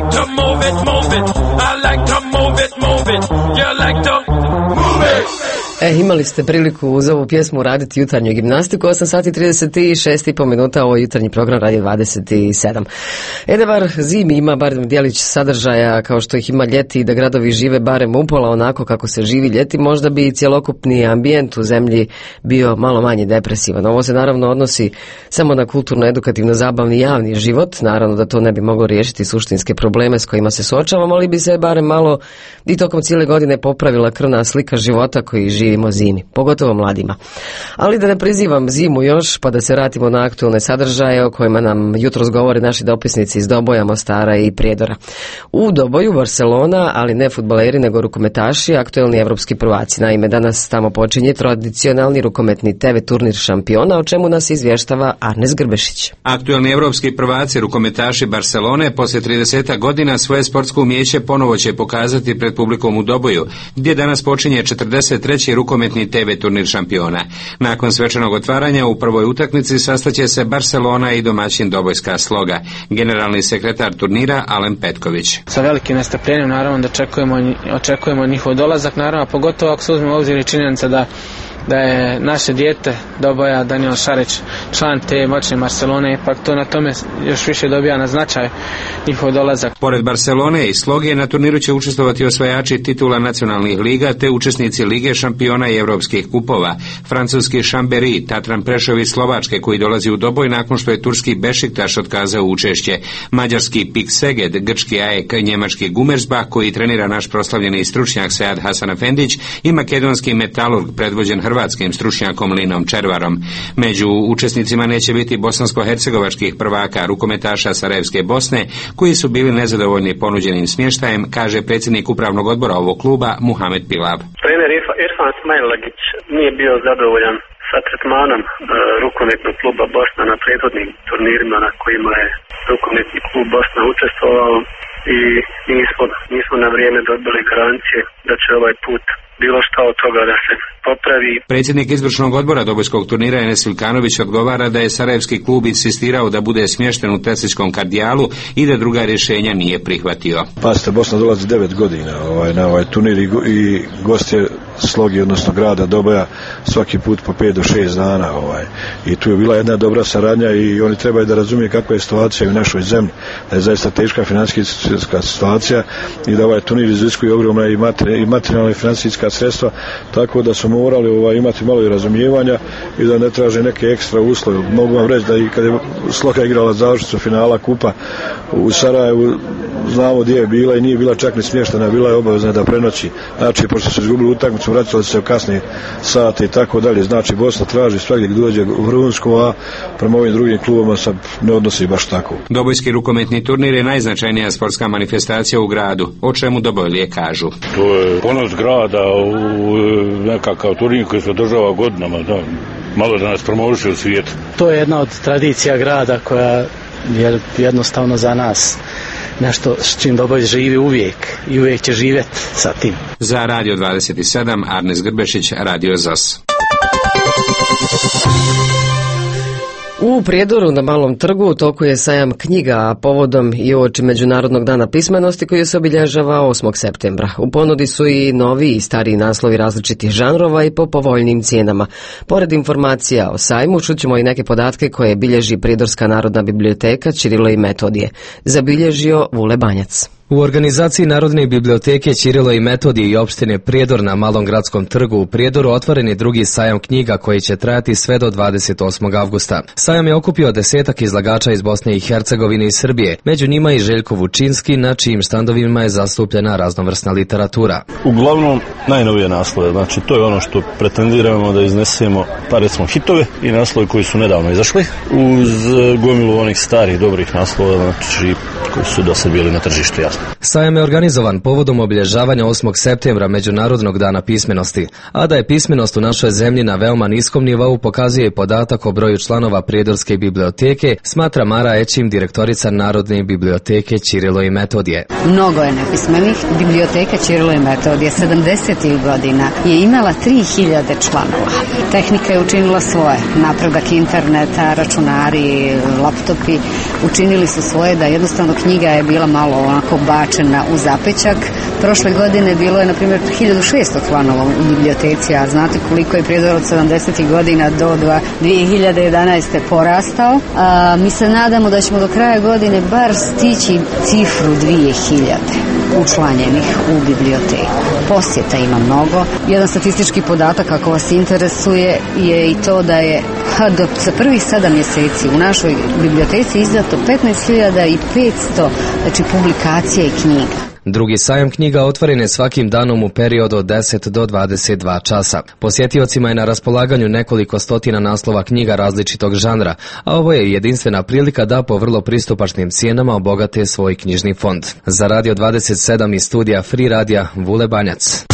move it. I like to move it, move it. You like to move it. Imali ste priliku uz ovu pjesmu raditi jutarnju gimnastiku, 8 sati 36,5 minuta, ovo je jutarnji program Radio 27. Da bar zimi ima barem dijelić sadržaja kao što ih ima ljeti i da gradovi žive barem upola onako kako se živi ljeti, možda bi cjelokupni ambijent u zemlji bio malo manje depresivan. Ovo se naravno odnosi samo na kulturno-edukativno-zabavni javni život, naravno da to ne bi moglo riješiti suštinske probleme s kojima se suočavamo, ali bi se barem malo i tokom cijele godine popravila krvna slika života koji živimo zimi, pogotovo mladima. Ali da ne prizivam zimu još, pa da se vratimo na aktualne sadržaje o kojima nam jutros govore naši dopisnici iz Doboja, Mostara i Prijedora. U Doboju Barcelona, ali ne fudbaleri nego rukometaši, aktualni evropski prvaci. Naime, danas tamo počinje tradicionalni rukometni TV turnir šampiona, o čemu nas izvještava Arnes Grbešić. Aktualni evropski prvaci rukometaši Barcelone poslije 30 godina svoje sportsko umijeće ponovo će pokazati pred publikom u Doboju, gdje danas počinje 43. rukometni TV turnir šampiona. Nakon svečanog otvaranja u prvoj utakmici sastaće se Barcelona i domaćin Dobojska Sloga. Generalni sekretar turnira Alen Petković. Sa velikim nestrpljenjem naravno da očekujemo njihov dolazak, naravno pogotovo ako se uzme u obzir i činjenica da je naše dijete Doboja Daniel Šarić član te moćne Barcelone, ipak to na tome još više dobija na značaj njihov dolazak. Pored Barcelone i Sloge na turniru će učestvovati osvajači titula nacionalnih liga te učesnici Lige šampiona i evropskih kupova, francuski Chambéry, Tatran Prešov iz Slovačke koji dolazi u Doboj nakon što je turski Bešiktaš otkazao učešće, mađarski Pik Seged, grčki AEK, njemački Gumersbach koji trenira naš proslavljeni stručnjak Sead Hasanafendić i makedonski Metalurg predvođen hrvatskim stručnjakom Linom Červarom. Među učesnicima neće biti bosansko-hercegovačkih prvaka rukometaša Sarajevske Bosne, koji su bili nezadovoljni ponuđenim smještajem, kaže predsjednik upravnog odbora ovog kluba Muhamed Pilav. Trener Irfan Smajlagić nije bio zadovoljan sa tretmanom rukometnog kluba Bosna na prethodnim turnirima na kojima je rukometni klub Bosna učestvovao i nismo na vrijeme dobili garancije da će ovaj put bilo šta od toga da se popravi. Predsjednik izvršnog odbora Dobojskog turnira Enes Vilkanović odgovara da je sarajevski klub insistirao da bude smješten u Tesličkom kardijalu i da druga rješenja nije prihvatio. Pazite, Bosna dolazi 9 godina na ovaj turnir i gost je Slogi, odnosno grada Doboja, svaki put po 5 do 6 dana. I tu je bila jedna dobra saradnja i oni trebaju da razumije kakva je situacija u našoj zemlji, da je zaista teška financijska situacija i da ovaj turnir iziskuje ogromna i materijalna i financijska sredstva, tako da su morali imati malo i razumijevanja i da ne traže neke ekstra uslove. Mogu vam reći da i kad je Sloga igrala završnicu finala kupa u Sarajevu, znamo gdje je bila i nije bila čak ni smještena, bila je obavezna da prenoći. Znači, pošto su izgubili utakmicu, vraćali se u kasnije sate i tako dalje. Znači, Bosna traži svakdje gdje dođe u Hrvatsku, a prema ovim drugim klubama se ne odnosi baš tako. Dobojski rukometni turnir je najznačajnija sportska manifestacija u gradu, o čemu Dobojlije kažu. To je ponos grada u nekakav turnir koji se održava godinama, malo da nas promoviše u svijetu. To je jedna od tradicija grada koja je jednostavno za nas nešto s čim Doboj živi uvijek i uvijek će živjeti sa tim. Za Radio 27, Arnes Grbešić, Radio ZOS. U Prijedoru na Malom trgu u toku je sajam knjiga, a povodom i uoči Međunarodnog dana pismenosti koji se obilježava 8. septembra. U ponudi su i novi i stariji naslovi različitih žanrova i po povoljnim cijenama. Pored informacija o sajmu, čućemo i neke podatke koje bilježi Prijedorska narodna biblioteka Ćirilo i Metodije. Zabilježio Vule Banjac. U organizaciji Narodne biblioteke Ćirilo i Metodije i opštine Prijedor na Malom gradskom trgu u Prijedoru otvoren je drugi sajam knjiga koji će trajati sve do 28. avgusta. Sajam je okupio 10 izlagača iz Bosne i Hercegovine i Srbije, među njima i Željko Vučinski, na čijim štandovima je zastupljena raznovrsna literatura. Uglavnom najnovije naslove, znači to je ono što pretendiramo da iznesemo, pa recimo hitove i naslovi koji su nedavno izašli, uz gomilu onih starih dobrih naslova, znači koji su do sad bili na tržištu. Sajam je organizovan povodom obilježavanja 8. septembra Međunarodnog dana pismenosti, a da je pismenost u našoj zemlji na veoma niskom nivou pokazuje podatak o broju članova Prijedorske biblioteke, smatra Mara Ećim, direktorica Narodne biblioteke Ćirilo i Metodije. Mnogo je nepismenih. Biblioteka Ćirilo i Metodije 70. godina je imala 3000 članova. Tehnika je učinila svoje. Napredak interneta, računari, laptopi učinili su svoje da jednostavno knjiga je bila malo onako bačena u zapećak. Prošle godine bilo je, na primjer, 1600 članova u biblioteci, a znate koliko je Prijedor od 70. godina do 2011. porastao. Mi se nadamo da ćemo do kraja godine bar stići cifru 2000 učlanjenih u biblioteku. Posjeta ima mnogo. Jedan statistički podatak, ako vas interesuje, je i to da je za prvih 7 mjeseci u našoj biblioteci izdato 15.500 publikacija i knjiga. Drugi sajam knjiga otvoren je svakim danom u periodu od 10 do 22 časa. Posjetiocima je na raspolaganju nekoliko stotina naslova knjiga različitog žanra, a ovo je jedinstvena prilika da po vrlo pristupačnim cijenama obogate svoj knjižni fond. Za Radio 27 iz studija Free Radija, Vule Banjac.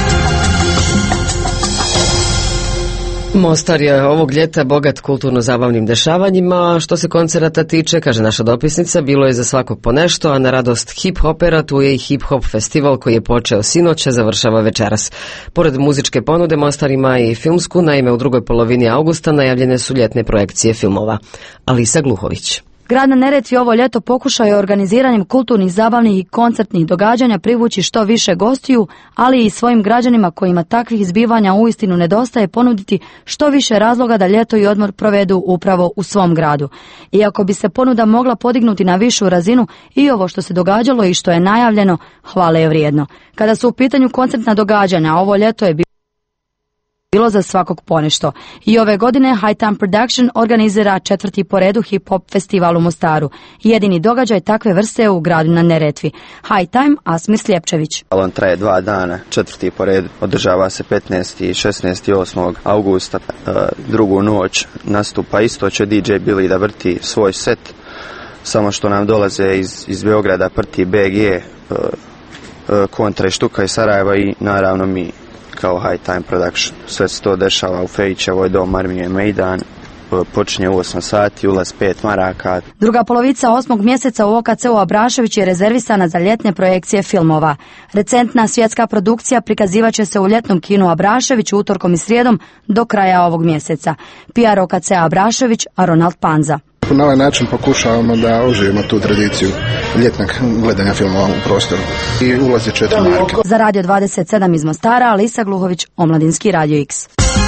Mostar je ovog ljeta bogat kulturno-zabavnim dešavanjima. Što se koncerata tiče, kaže naša dopisnica, bilo je za svakog po nešto, a na radost hip-hopera tu je i hip-hop festival koji je počeo sinoć, završava večeras. Pored muzičke ponude, Mostar ima i filmsku, naime u drugoj polovini augusta najavljene su ljetne projekcije filmova. Alisa Gluhović. Grad na Neretvi ovo ljeto pokušao je organiziranjem kulturnih, zabavnih i koncertnih događanja privući što više gostiju, ali i svojim građanima kojima takvih zbivanja uistinu nedostaje ponuditi što više razloga da ljeto i odmor provedu upravo u svom gradu. Iako bi se ponuda mogla podignuti na višu razinu, i ovo što se događalo i što je najavljeno hvale je vrijedno. Kada su u pitanju koncertna događanja, ovo ljeto je bilo za svakog ponešto. I ove godine High Time Production organizira 4. po redu hip-hop festival u Mostaru. Jedini događaj takve vrste je u gradu na Neretvi. High Time, Asmir Sljepčević. On traje 2 dana, 4. po redu. Održava se 15. i 16. 8. augusta. Drugu noć nastupa isto, će DJ Billy da vrti svoj set. Samo što nam dolaze iz Beograda prti BG, Kontra i Štuka iz Sarajeva i naravno mi kao High Time Production. Sve se to dešava u Fejićevoj, dom Armije Mejdan. Počinje u 8 sati, ulaz 5 maraka. Druga polovica 8. mjeseca u OKC-u Abrašević je rezervisana za ljetne projekcije filmova. Recentna svjetska produkcija prikazivaće se u ljetnom kinu Abrašević utorkom i srijedom do kraja ovog mjeseca. PR OKC Abrašević, a Ronald Panza. Na ovaj način pokušavamo da oživimo tu tradiciju ljetnog gledanja filmova u prostoru. I ulazi 4 marke. Za Radio 27 iz Mostara, Alisa Gluhović, Omladinski Radio X.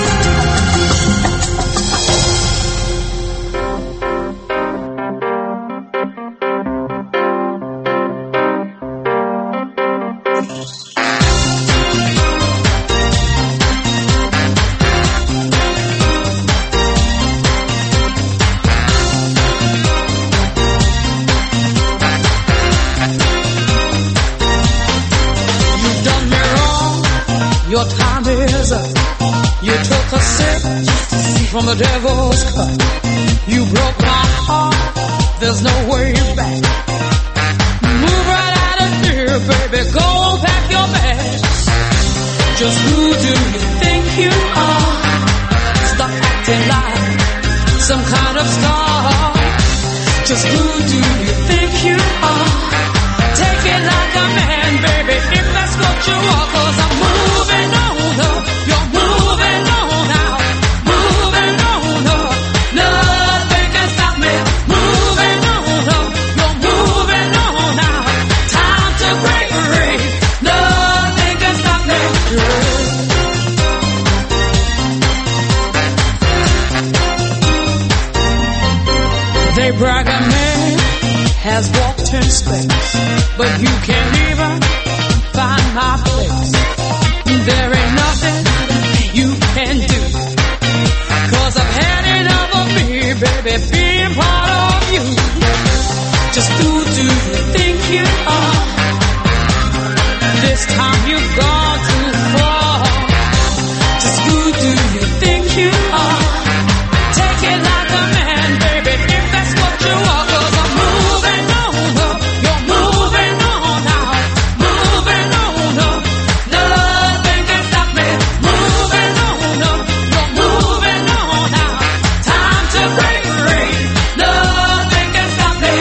Your time is up. You took a sip from the devil's cup. You broke my heart. There's no way back. Move right out of here, baby. Go pack your bags. Just who do you think you are? Stop acting like some kind of star. Just who do you think you are? Take it like a man, baby, if that's what you are. 'Cause I'm moving on up. You're moving on out. Moving on up. Nothing can stop me. Moving on up. You're moving on out. Time to break free. Nothing can stop me. They brag a man has walked in space, but you can't even find my place. There ain't nothing you can do, 'cause I've had enough of me, baby, being part of you. Just who do you think you are? This time you've gone too far. Just who do you think you are? Take it like a man, baby, if that's what you are. 'Cause I'm moving on up. You're moving on out. Moving on up. Nothing can stop me. Moving on up. You're moving on out. Time to break free. Nothing can stop me.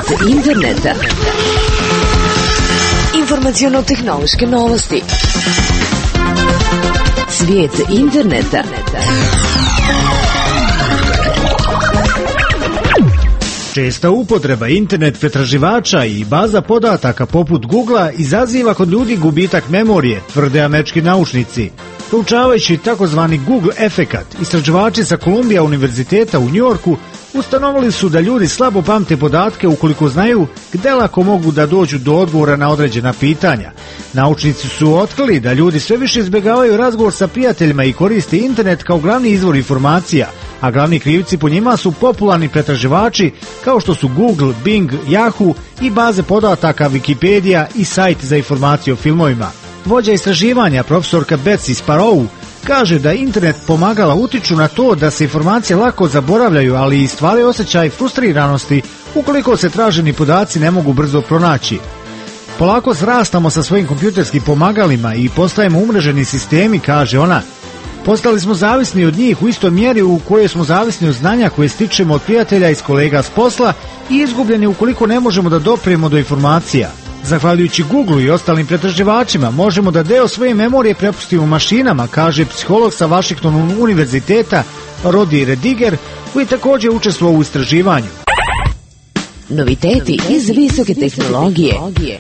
interneta. Informaciono-tehnološke novosti. Svijet interneta. Česta upotreba internet pretraživača i baza podataka poput Googlea izaziva kod ljudi gubitak memorije, tvrde američki naučnici. Proučavajući takozvani Google efekat, istraživači sa Columbia univerziteta u Njujorku ustanovili su da ljudi slabo pamte podatke ukoliko znaju gde lako mogu da dođu do odgovora na određena pitanja. Naučnici su otkrili da ljudi sve više izbjegavaju razgovor sa prijateljima i koriste internet kao glavni izvor informacija, a glavni krivci po njima su popularni pretraživači kao što su Google, Bing, Yahoo i baze podataka Wikipedia i sajt za informacije o filmovima. Vođa istraživanja, profesorka Betsy Sparrow, kaže da internet pomagala utiču na to da se informacije lako zaboravljaju, ali i stvaraju osjećaj frustriranosti ukoliko se traženi podaci ne mogu brzo pronaći. Polako srastamo sa svojim kompjuterskim pomagalima i postajemo umreženi sistemi, kaže ona. Postali smo zavisni od njih u istoj mjeri u kojoj smo zavisni od znanja koje stičemo od prijatelja i kolega s posla i izgubljeni ukoliko ne možemo da doprijemo do informacija. Zahvaljujući Google i ostalim pretraživačima možemo da deo svoje memorije prepustimo mašinama, kaže psiholog sa Washington univerziteta Rodi Rediger, koji također učestvovao u istraživanju. Noviteti iz visoke tehnologije.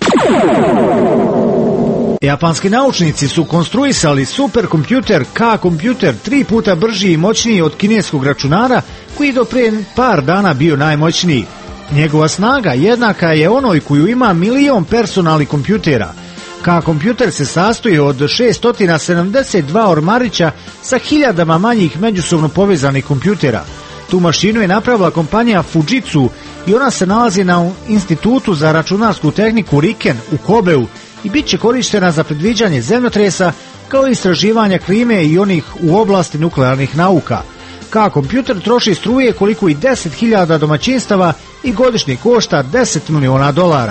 Japanski naučnici su konstruisali superkompjuter K-kompjuter 3 puta brži i moćniji od kineskog računara koji do prije par dana bio najmoćniji. Njegova snaga jednaka je onoj koju ima 1.000.000 personalnih kompjutera. K-kompjuter se sastoji od 672 ormarića sa hiljadama manjih međusobno povezanih kompjutera. Tu mašinu je napravila kompanija Fujitsu i ona se nalazi na Institutu za računarsku tehniku Riken u Kobeu i bit će korištena za predviđanje zemljotresa kao i istraživanja klime i onih u oblasti nuklearnih nauka. K-kompjuter troši struje koliko i 10.000 domaćinstava i godišnje košta $10 miliona.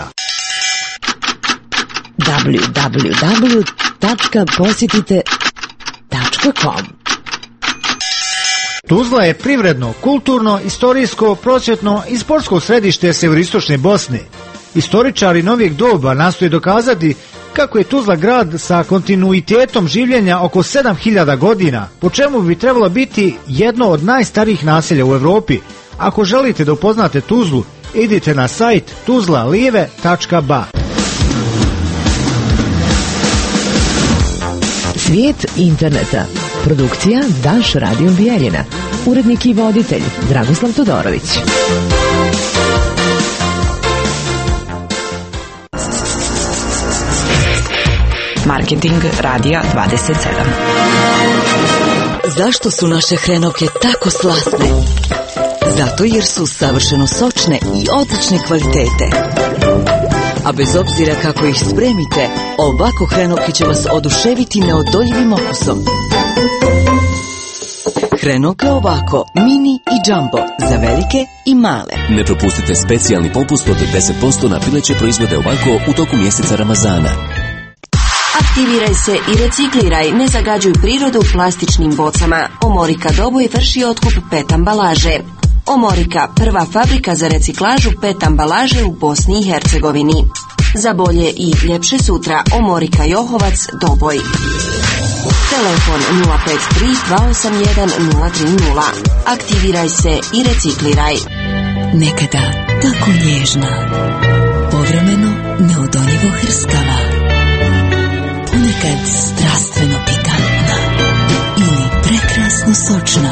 www.posjetite.com. Tuzla je privredno, kulturno, istorijsko, prosvjetno i sportsko središte severistočne Bosne. Istoričari novijeg doba nastoje dokazati kako je Tuzla grad sa kontinuitetom življenja oko 7.000 godina, po čemu bi trebalo biti jedno od najstarijih naselja u Europi. Ako želite da upoznate Tuzlu, idite na sajt tuzlalive.ba. Svijet interneta. Produkcija Daš Radio Bijeljina. Urednik i voditelj Dragoslav Todorović. Marketing Radija 27. Zašto su naše hrenovke tako slasne? Zato jer su savršeno sočne i odlične kvalitete. A bez obzira kako ih spremite, ovako hrenovke će vas oduševiti neodoljivim okusom. Hrenovke ovako, mini i jumbo, za velike i male. Ne propustite specijalni popust od 10% na pileće proizvode ovako u toku mjeseca Ramazana. Aktiviraj se i recikliraj, ne zagađuj prirodu plastičnim bocama. Omorika Doboj vrši otkup PET ambalaže. Omorika, prva fabrika za reciklažu PET ambalaže u Bosni i Hercegovini. Za bolje i ljepše sutra, Omorika Johovac, Doboj. Telefon 053 281 030. Aktiviraj se i recikliraj. Nekada tako nježna, povremeno neodoljivo hrskava, ponekad strastveno pikantna ili prekrasno sočna.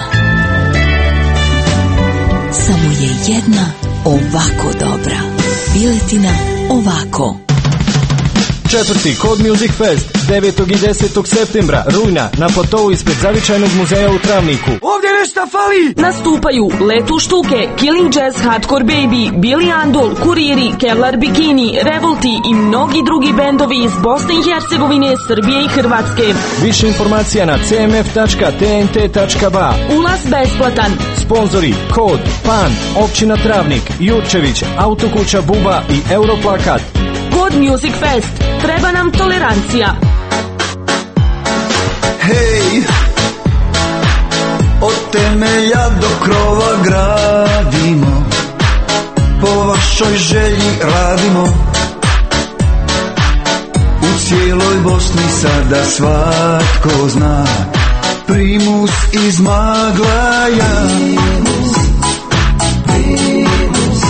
Samo je jedna ovako dobra. Piletina ovako. 4. Kod Music Fest 9. i 10. septembra rujna na platovu ispred Zavičajnog muzeja u Travniku. Ovdje nešto fali! Nastupaju Letu Štuke, Killing Jazz, Hardcore Baby, Billy Andol, Kuriri, Kevlar Bikini, Revolti i mnogi drugi bendovi iz Bosne i Hercegovine, Srbije i Hrvatske. Više informacija na cmf.tnt.ba. Ulaz besplatan. Sponzori Kod, Pan, Općina Travnik, Jurčević, Autokuća Buba i Europlakat. Kod Music Fest. Treba nam tolerancija. Hej, od temelja do krova gradimo, po vaš našoj želji radimo. U cijeloj Bosni sada svatko zna primus iz Maglaja. Primus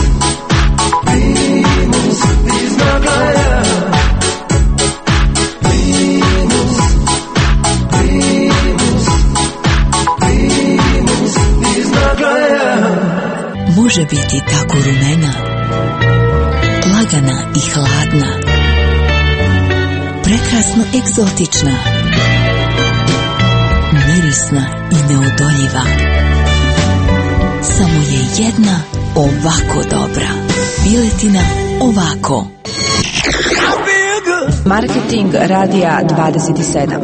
iz Maglaja. Primus iz Maglaja. Može biti tako rumena, lagana i hladna, prekrasno egzotična, mirisna i neodoljiva. Samo je jedna ovako dobra. Piletina ovako. Marketing radija 27.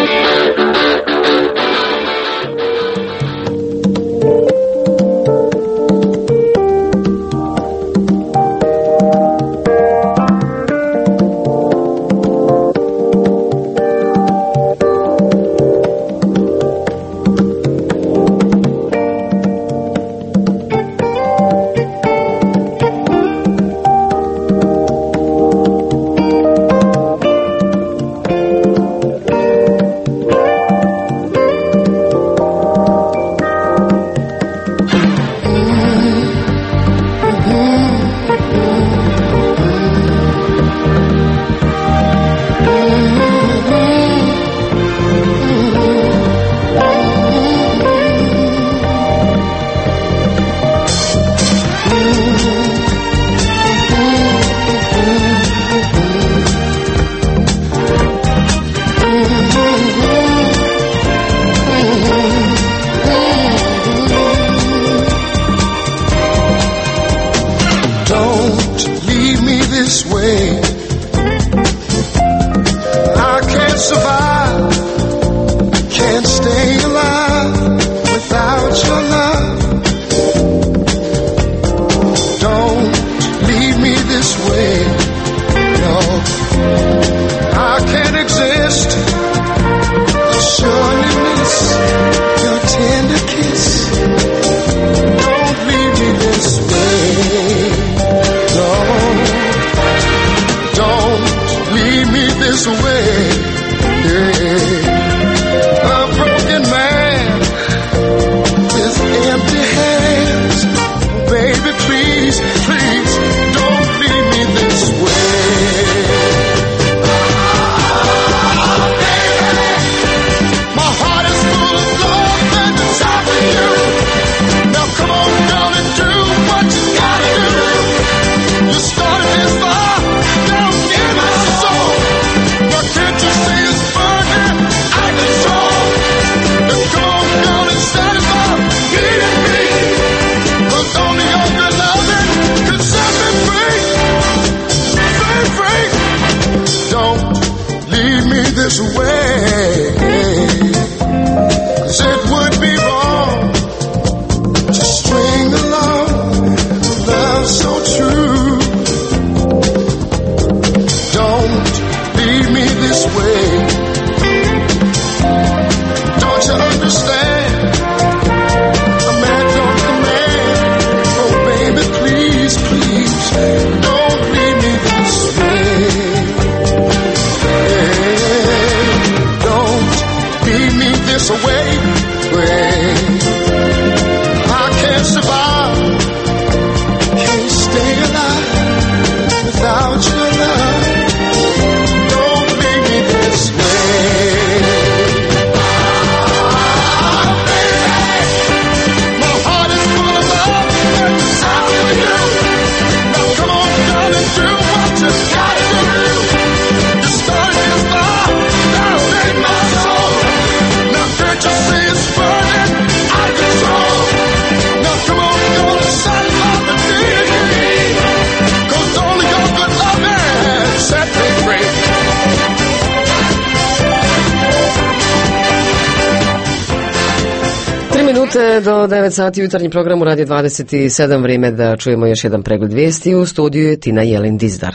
Do 9 sati jutarnji program u Radio 27, vrijeme da čujemo još jedan pregled vijesti. U studiju je Tina Jelin Dizdar.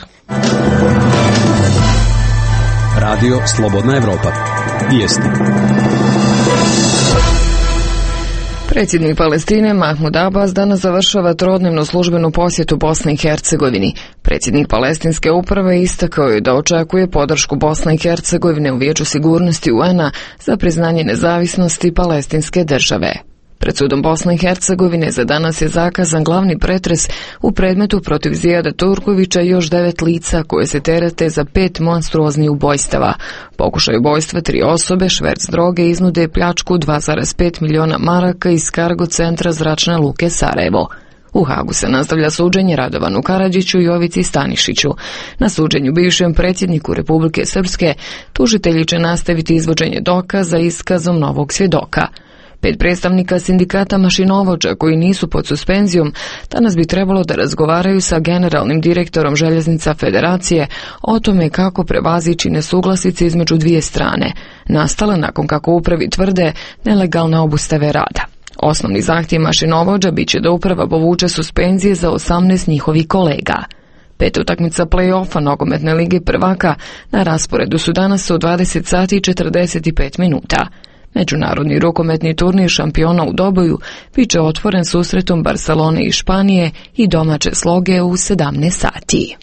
Radio Slobodna Evropa. Vijesti. Predsjednik Palestine Mahmud Abbas danas završava trodnevnu službenu posjetu Bosni i Hercegovini. Predsjednik palestinske uprave istakao je da očekuje podršku Bosne i Hercegovine u Vijeću sigurnosti UN-a za priznanje nezavisnosti palestinske države. Pred sudom Bosne i Hercegovine za danas je zakazan glavni pretres u predmetu protiv Zijada Turkovića i još 9 lica koje se terete za 5 monstruoznih ubojstava. Pokušaj ubojstva 3 osobe, šverc droge, iznude pljačku 2,5 miliona maraka iz kargo centra zračne luke Sarajevo. U Hagu se nastavlja suđenje Radovanu Karadžiću i Jovici Stanišiću. Na suđenju bivšem predsjedniku Republike Srpske tužitelji će nastaviti izvođenje dokaza iskazom novog svjedoka. 5 predstavnika sindikata mašinovođa koji nisu pod suspenzijom danas bi trebalo da razgovaraju sa generalnim direktorom Željeznica Federacije o tome kako prevazići nesuglasice između dvije strane, nastale nakon, kako upravi tvrde, nelegalne obustave rada. Osnovni zahtjev mašinovođa bit će da uprava povuče suspenzije za 18 njihovih kolega. 5. utakmica play-offa nogometne lige prvaka na rasporedu su danas u 20 sati i 45 minuta. Međunarodni rukometni turnir šampiona u Doboju bit će otvoren susretom Barcelone i Španije i domaće sloge u 17 sati.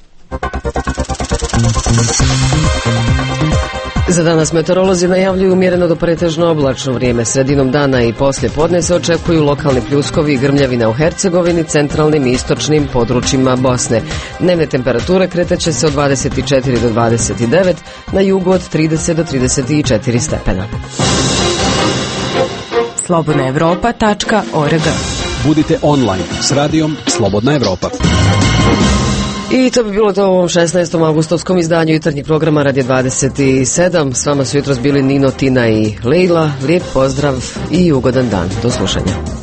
Za danas meteorolozi najavljuju umjereno do pretežno oblačno vrijeme. Sredinom dana i poslije podne se očekuju lokalni pljuskovi i grmljavina u Hercegovini, centralnim i istočnim područjima Bosne. Dnevne temperature kretat se od 24 do 29, na jugu od 30 do 34 stepena. slobodnaevropa.org. Budite online s radijom Slobodna Evropa. I to bi bilo to u ovom 16. augustovskom izdanju jutarnjeg programa Radija 27. S vama su jutros bili Nino, Tina i Leila. Lijep pozdrav i ugodan dan. Do slušanja.